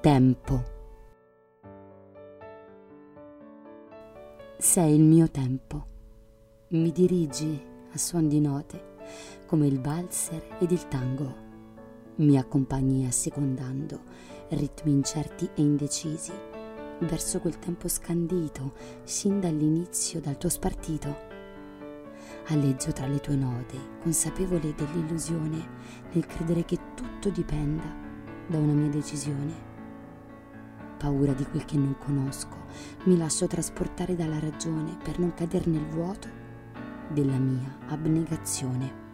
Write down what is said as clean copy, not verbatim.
Tempo. Sei il mio tempo. Mi dirigi a suon di note come il valzer ed il tango. Mi accompagni assecondando ritmi incerti e indecisi verso quel tempo scandito sin dall'inizio dal tuo spartito. Alleggio tra le tue note, consapevole dell'illusione nel credere che tutto dipenda da una mia decisione. Paura di quel che non conosco, mi lascio trasportare dalla ragione per non cadere nel vuoto della mia abnegazione.